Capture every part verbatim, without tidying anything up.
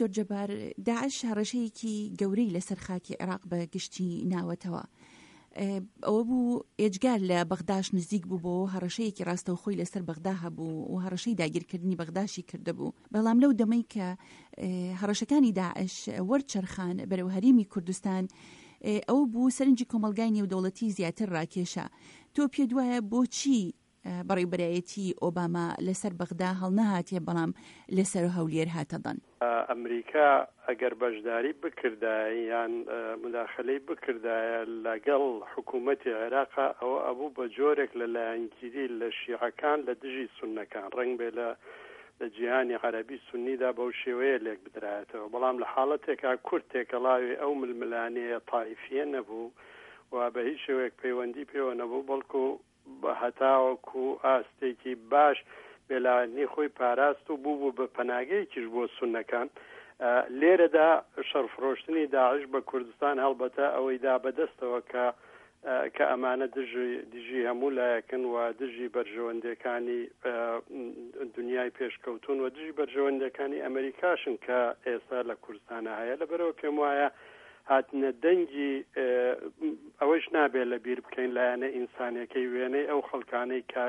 دکتۆر جەبار، داعش هەڕەشەیەکی گەورەی لەسەر خاکی عێراق بە گشتی ناوەتەوە. ئەوە بوو ئێجگار لە بەغداش نزیک بوو بۆ هەڕەشەیەکی ڕاستەوخۆی لەسەر بەغدا هەبوو و هەڕەشەی داگیرکردنی بەغداشی کردهبوو. بەڵام لەو دەمەی کە هەڕەشەکانی داعش وەرچەرخان بەرەو هەرێمی کوردستان، ئەو بوو سەرنجی کۆمەلگای نێودەوڵەتی زیاتر ڕاکێشە. تۆ پێ دوایە بۆچی بەڕێوبەرایەتی ئۆباما لەسەر بەغدا هەڵنەهاتێ بەڵام لەسەر هەولێر هاتەدەن؟ ئەمریکا ئەگەر بەشداری بکردایە یان مداخلەی بکردایە لەگەڵ حکوومەتی عێراقا، ئەوە ئەبوو بە جۆرێک لە لایەنگیری لە شیعەکان لە دژی سوننەکان، ڕەنگ بێ لە لە جیهانی عەرەبی سوننیدا بەو شێوەیە لێک بدرایەتەوە. بەڵام لە حاڵەتێکا کورد تێکەڵاوی ئەو ململانەیە تائیفیە نەبوو و بە هیچ شێوەیەک پەیوەندی پێوە نەبوو، بەڵکو بە هەتاوەکو ئاستێکی باش بێلاوەندی خۆی پاراست و بوو بوو بە پەناگەیەکیش بۆ سوننەکان. لێرەدا شەڕفرۆشتنی داعش بە کوردستان هەڵبەتە ئەوەی دا بەدەستەوە کە کە ئەمانە دژی هەموو لایەکن و دژی بەرژەوەندەکانی دنیای پێشکەوتون و دژی بەرژەوەندەکانی ئەمریکاشن کە ئێستا لە کوردستانە هەیە. لەبەرەوە پێم وایە هاتنە دەنگی ئەوەش نابێت لە بیر بکەین لایەنە ئینسانیەکەی وێنەی ئەو خەڵکانەی کە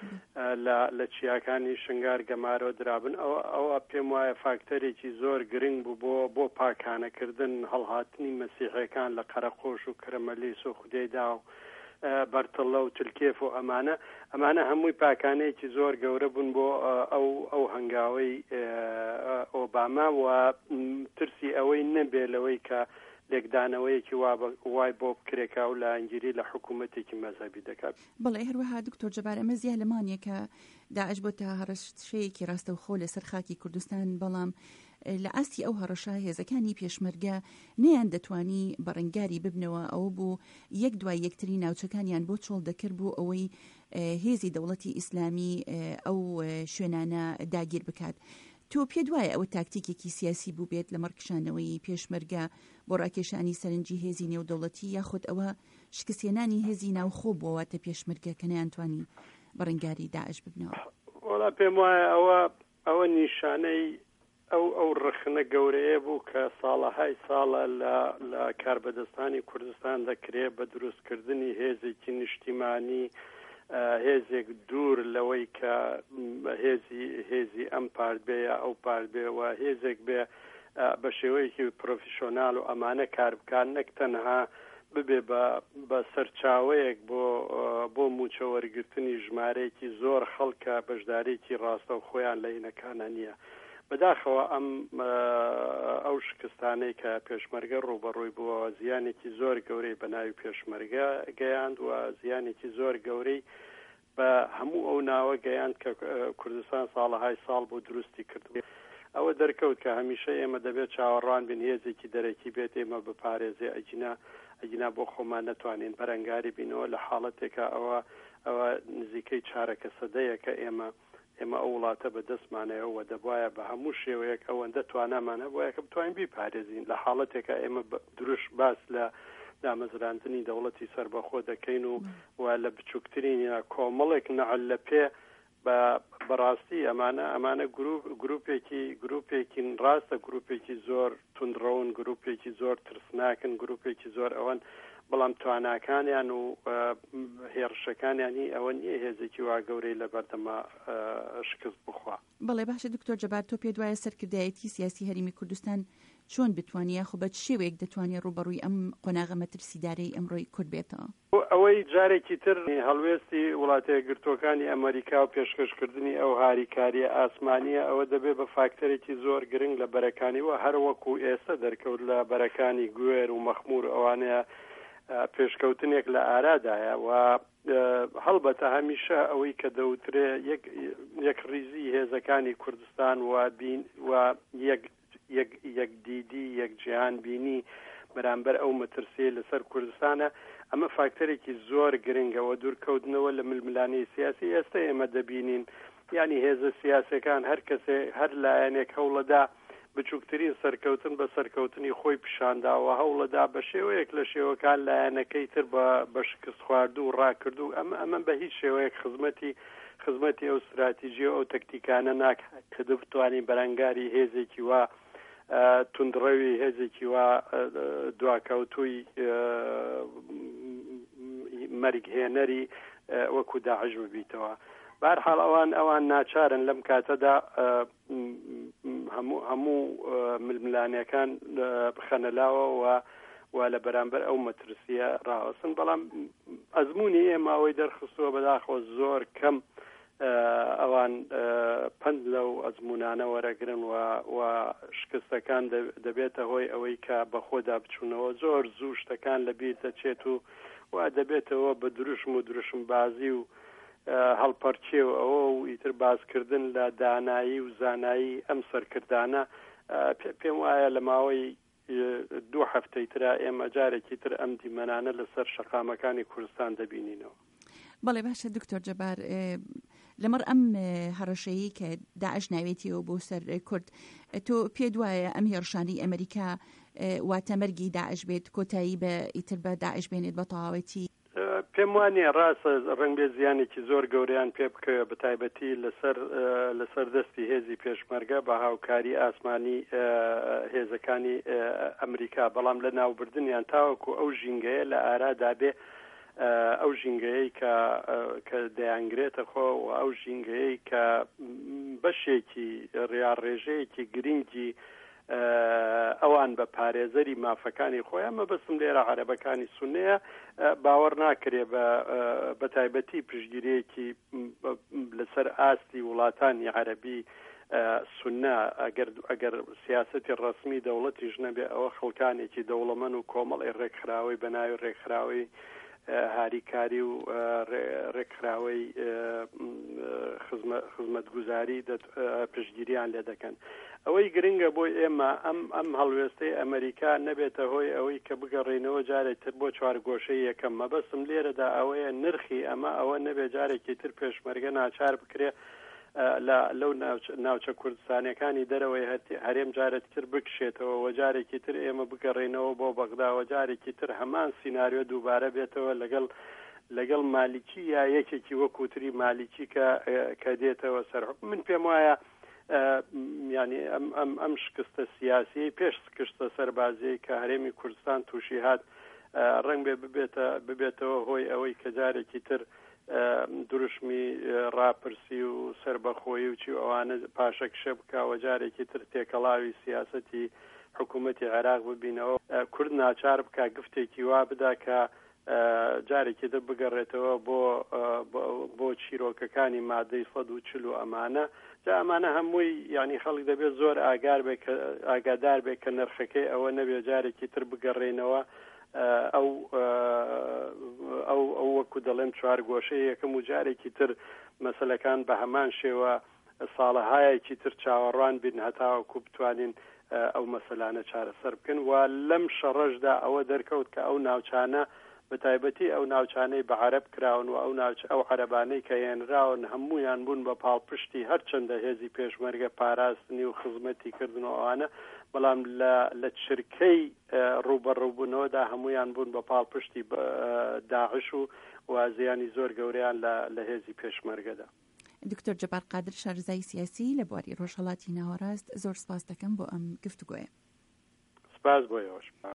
لە چیاکانی شنگار گەمارەوە درابن. ئەوە پێم وایە فاکتەرێکی زۆر گرنگ بوو بۆ بۆ پاکانەکردن هەڵهاتنی مەسیحەکان لە قەرەخۆش و کرەمەلیس و خودێدا و بەرتەڵە و تلکێف و ئەمانە ئەمانە هەمووی پاکانەیەکی زۆر گەورە بوون بۆ ئەو ئەو هەنگاوەی ئۆباما و ترسی ئەوەی نەبێ لەوەی کە لێکدانەوەیەکی وای بۆ بکرێکا و لە ئەنگیری لە حکوومەتێکی مەزهبی دەکات. بەڵێ هەروەها دکتۆر جەبار، ئەمە زیاد لەمانیە کە داعش بۆ تا هەڕەشەیەکی ڕاستەوخۆ لەسەر خاکی کوردستان، بەڵام لە ئاستی ئەو هەڕەشە هێزەکانی پێشمەرگە نەیان دەتوانی بەڕنگاری ببنەوە. ئەوە بوو یەک دوای یەکتری ناوچەکانیان بۆ چۆڵ دەکرد بوو ئەوەی هێزی دەوڵەتی ئیسلامی ئەو شوێنانە داگیر بکات. تۆ پێ دوایە ئەوە تاکتیکێکی سیاسی بوو بێت لە مەڕکشانەوەی پێشمەرگە بۆ ڕاکێشانی سەرنجی هێزی نێودەوڵەتی، یاخود ئەوە شکستێنانی هێزی ناوخۆ بۆواتە پێشمەرگە کە نەیانتوانی بەڕنگاری داعش ببنەوە؟ وەڵا پێم وایە ئەوە ئەوە نیشانەی ئەو ئەو ڕخنە گەورەیە بوو کە ساڵەهای ساڵە لە کاربەدەستانی کوردستان دەکرێت بە دروستکردنی هێزێکی نیشتیمانی، هێزێک دوور لەوەی کە هێزی هێزی ئەم پارت بێ یا ئەو پارت بێ و هێزێک بێ بە شێوەیەکی پرۆفیشۆنال و ئەمانە کار بکار، نەک تەنها ببێ بە سەرچاوەیەک بۆ بۆ موچەوەرگرتنی ژمارەیەکی زۆر خەڵکە بەشدارێکی ڕاستە و خۆیان لە هینەکانە نییە. بەداخەوە ئەم ئەو شکستانەی کە پێشمەرگە ڕوبەڕووی بووە زیانێکی زۆر گەورەی بە ناوی پێشمەرگە گەیاند و زیانێکی زۆر گەورەی بە هەموو ئەو ناوە گەیاند کە کوردستان ساڵەهای ساڵ بۆ دروستی کردو. ئەوە دەرکەوت کە هەمیشە ئێمە دەبێت چاوەڕوان بین هێزێکی دەرەکی بێت ئێمە بپارێزێ ئەجینا ئەجینا بۆ خۆمان نەتوانین بەرەنگاری بینەوە لە حاڵەتێکە ئەوە ئەوە نزیکەی چارەکە سەدەیە کە ئێمە ئێمە ئەو وڵاتە بە دەستمانەوە دەبایە بە هەموو شێوەیەک ئەوەندە توانامانە بۆیە کە بتوانین بیپارێزین لە حاڵەتێکە ئێمە دروش باس لە دامەزراندنی دەوڵەتی سەربەخۆ دەکەین و و لە بچووکترین کۆمەڵێک نەعەل لە پێ بە بەڕاستی ئەمانە ئەمانە گروپێکی گروپێکی ڕاستە، گروپێکی زۆر تونندڕەون، گروپێکی زۆر ترسناکن، گروپێکی زۆر ئەوەن، بەڵام تواناکانیان و هێرشەکانیانی ئەوە نییە هێزێکی وا گەورەی لە بەردەما شکست بخوا. بەڵێ باشە دکتۆر جەبار، تۆ پێ دوایە سەرکردایەتی سیاسی هەرێمی کوردستان چۆن بتوانیە خۆ بە شێوەیەک دەتوانێت ڕوبەڕووی ئەم قۆناغە مەترسیدارەی ئەمڕۆی کورد بێتەوە؟ ئەوەی جارێکی تر هەڵوێستی وڵاتە گرتوەکانی ئەمریکا و پێشکەشکردنی ئەو هاریکاریە ئاسمانیە ئەوە دەبێت بە فاکتەرێکی زۆر گرنگ لە بەرەکانی و هەر وەکو ئێستا دەرکەوت لە بەرەکانی گوێر و مەخمور ئەوانەیە پێشکەوتنێک لە ئارادایە و هەڵبەتە هەمیشە ئەوەی کە دەوترێ یەک ریزی هێزەکانی کوردستان و بین و یەک دیدی یەک جیهان بینی بەرامبەر ئەو مەترسیە لەسەر کوردستانە. ئەمە فاکتەرێکی زۆر گرنگەوە دوورکەوتنەوە لە ململانەی سیاسی ئێستا ئێمە دەبینین، یعنی هێزە سیاسەکان هەر کەسێ هەر لایەنێک هەوڵەدا بچووکترین سەرکەوتن بە سەرکەوتنی خۆی پیشانداوە، هەوڵەدا بە شێوەیەک لە شێوەکان لایەنەکەی تر بە شکست خواردو و ڕاکردو. ئەمە ئەمە بە هیچ شێوەیەک خزمەتی خزمەتی ئەو استراتیژیە ئەو تەکتیکانە ناکات کە دەبتوانین بەرەنگاری هێزێکی وا توندڕەوی هێزێکی وا دواکەوتووی مەرگهێنەری وەکو داعش ببیتەوە. بەرحاڵ ئەوان ئەوان ناچارن لەم کاتەدا هەموو ململانیەکان بخەنەلاوە و و لە بەرامبەر ئەو مەترسیە ڕاوەسن. بەڵام ئەزمموی ئێمە ئەوەی دەرخستووە بەداخۆ زۆر کەم ئەوان پند لەو ئەزمونانە وەرەگرن و شکستەکان دەبێتە هۆی ئەوەی کە بەخۆدا بچوونەوە. زۆر زوو شتەکان لەبیر دەچێت و وا دەبێتەوە بە دروشم و دروشم بازی و هەڵپەرچێ و ئەوە و ئیتر بازکردن لە دانایی و زانایی ئەم سەرکردانە پێم وایە لە ماوەی دوو هەفتەی ترا ئێمە جارێکی تر ئەم دیمەنانە لەسەر شەقامەکانی کوردستان دەبینینەوە. بەڵێ باشە دکتۆر جەبار، لەمەڕ ئەم هەڕەشەیی کە داعش ناوێتیەوە بۆ سەر کورد، تۆ پێ دوایە ئەم هێرشانی ئەمریکا واتە مەرگی داعش بێت، کۆتایی بە ئیتر بە داعش بێنێت بە تەواوەتی؟ پێم وانە ڕاستە ڕەنگ بێ زیانێکی زۆر گەوریان پێ بکەوێت بە تایبەتی لەسەر لەسەر دەستی هێزی پێشمەرگە بە هاوکاری ئاسمانی هێزەکانی ئەمریکا. بەڵام لە ناوبردنیان تاوەکو ئەو ژینگەیە لە ئارادابێ ئەو ژینگەیەی کە دەیانگرێتە خۆ و ئەو ژینگەیەی کە بەشێکی ڕێژەیەکی گرنگی ئەوان بە پارێزەری مافەکانی خۆیان مەبەستم لێرە عەرەبەکانی سوننەیە باوەڕ ناکرێ بە تایبەتی پشتگیریەکی لەسەر ئاستی وڵاتانی عەرەبی سوننە ئەگەر سیاسەتی ڕەسمی دەوڵەتیش نەبێ ئەوە خەڵکانێکی دەوڵەمەند و کۆمەڵی ڕێکخراوەی بە ناوی ڕێکخراوەی هاریکاری و ڕێکخراوەی خزمەتگوزاری پشتگیریان لێ دەکەن. ئەوەی گرنگە بۆی ئێمە ئەم ئەم هەڵوێستەی ئەمریکا نەبێتە هۆی ئەوەی کە بگەڕێنەوە جارێک تر بۆ چوارگۆشەی یەکەم. مەبەستم لێرەدا ئەوەیە نرخی ئەمە ئەوە نەبێ جارێکی تر پێشمەرگە ناچار بکرێ لەو ناوچە کوردستانەکانی دەرەوەی هەرێم جارێک تر بکشێتەوە و جارێکی تر ئێمە بگەڕێنەوە بۆ بەغدا و جارێکی تر هەمان سیناریۆ دووبارە بێتەوە لەگەڵ لەگەڵ مالیکی یا یەکێکی وەکوتری مالیکی کە دێتەوە سەر. من پێم وایە ینی ئەم شکستە سیاسی پێش سکشتە سەربازیی کە هەرێمی کوردستان تووشی هات ڕەنگ بێ ببێتەوە هۆی ئەوەی کە جارێکی تر دروشمی ڕاپرسی و سربەخۆیی و چی ئەوانە پاشەکشە بکەوە جارێکی تر تێکەڵاوی سیاسەتی حکوومەتی عێراق ببینەوە. کورد ناچار بکە گفتێکی وا بدا کە جارێکی تر بگەڕێتەوە بۆ بۆ چیرۆکەکانی مادەی سەد و چل و ئەمانە. جا ئەمانە هەمووی ینی خەڵک دەبێت زۆر ئاگار ئاگادار بێت کە نرخەکەی ئەوە نەبێت جارێکی تر بگەڕێنەوە ئەو ئەو ئەو وەکو دەڵێن چوارگۆشەی یەکەم و جارێکی تر مەسەلەکان بە هەمان شێوە ساڵەهایەکی تر چاوەڕوان بین هەتاوەکو بتوانین ئەو مەسەلانە چارەسەر بکەن. و لەم شەڕەشدا ئەوە دەرکەوت کە ئەو ناوچانە بە تایبەتی ئەو ناوچانەی بە عەرەب کراون و ئەو ئەو عەرەبانەی کە هێنراون هەموویان بوون بە پاڵپشتی هەرچەندە هێزی پێشمەرگە پاراستنی و خزمەتی کردن و ئەوانە، بەڵام لە چرکەی ڕوبەڕووبوونەوەدا هەمویان بوون بە پاڵپشتی داعش و وازیانی زۆر گەوریان لە هێزی پێشمەرگەدا. دکتۆر جەبار قادر، شارەزای سیاسی لە بواری ڕۆژهەڵاتی ناوەڕاست، زۆر سپاس دەکەم بۆ ئەم گفتوگۆیە. سپاس بۆ ئێوەش.